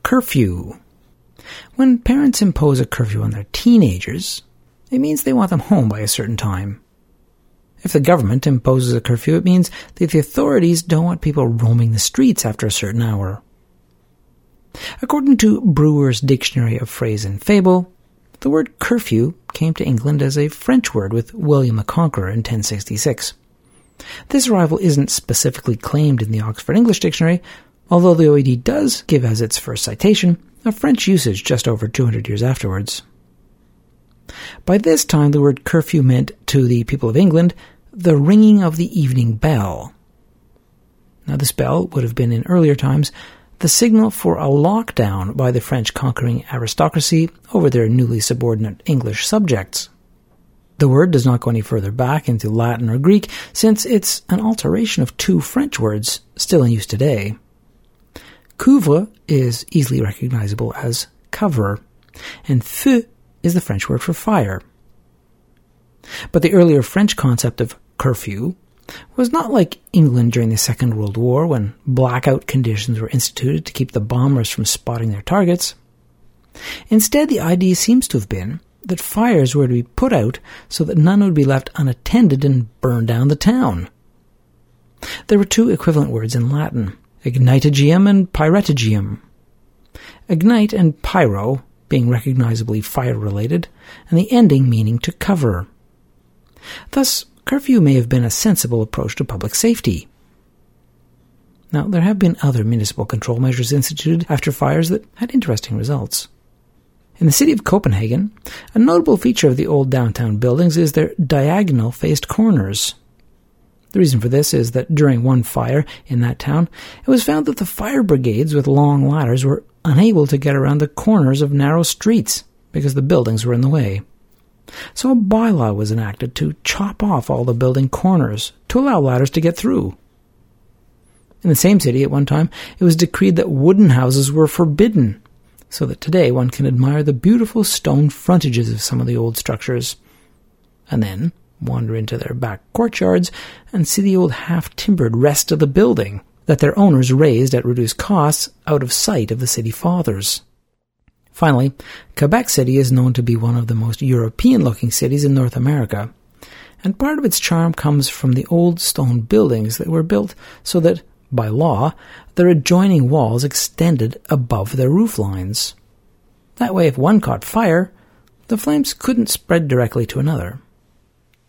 curfew. When parents impose a curfew on their teenagers, it means they want them home by a certain time. If the government imposes a curfew, it means that the authorities don't want people roaming the streets after a certain hour. According to Brewer's Dictionary of Phrase and Fable, the word curfew came to England as a French word with William the Conqueror in 1066. This arrival isn't specifically claimed in the Oxford English Dictionary, although the OED does give as its first citation a French usage just over 200 years afterwards. By this time, the word curfew meant, to the people of England, the ringing of the evening bell. Now, this bell would have been, in earlier times, the signal for a lockdown by the French conquering aristocracy over their newly subordinate English subjects. The word does not go any further back into Latin or Greek, since it's an alteration of two French words still in use today. Couvre is easily recognizable as cover, and feu is the French word for fire. But the earlier French concept of curfew was not like England during the Second World War, when blackout conditions were instituted to keep the bombers from spotting their targets. Instead, the idea seems to have been that fires were to be put out so that none would be left unattended and burn down the town. There were two equivalent words in Latin, ignitigium and pyretigium. Ignite and pyro being recognizably fire-related, and the ending meaning to cover. Thus, curfew may have been a sensible approach to public safety. Now, there have been other municipal control measures instituted after fires that had interesting results. In the city of Copenhagen, a notable feature of the old downtown buildings is their diagonal-faced corners. The reason for this is that during one fire in that town, it was found that the fire brigades with long ladders were unable to get around the corners of narrow streets because the buildings were in the way. So a bylaw was enacted to chop off all the building corners to allow ladders to get through. In the same city at one time, it was decreed that wooden houses were forbidden, so that today one can admire the beautiful stone frontages of some of the old structures, and then wander into their back courtyards and see the old half-timbered rest of the building that their owners raised at reduced costs out of sight of the city fathers. Finally, Quebec City is known to be one of the most European-looking cities in North America, and part of its charm comes from the old stone buildings that were built so that, by law, their adjoining walls extended above their roof lines. That way, if one caught fire, the flames couldn't spread directly to another.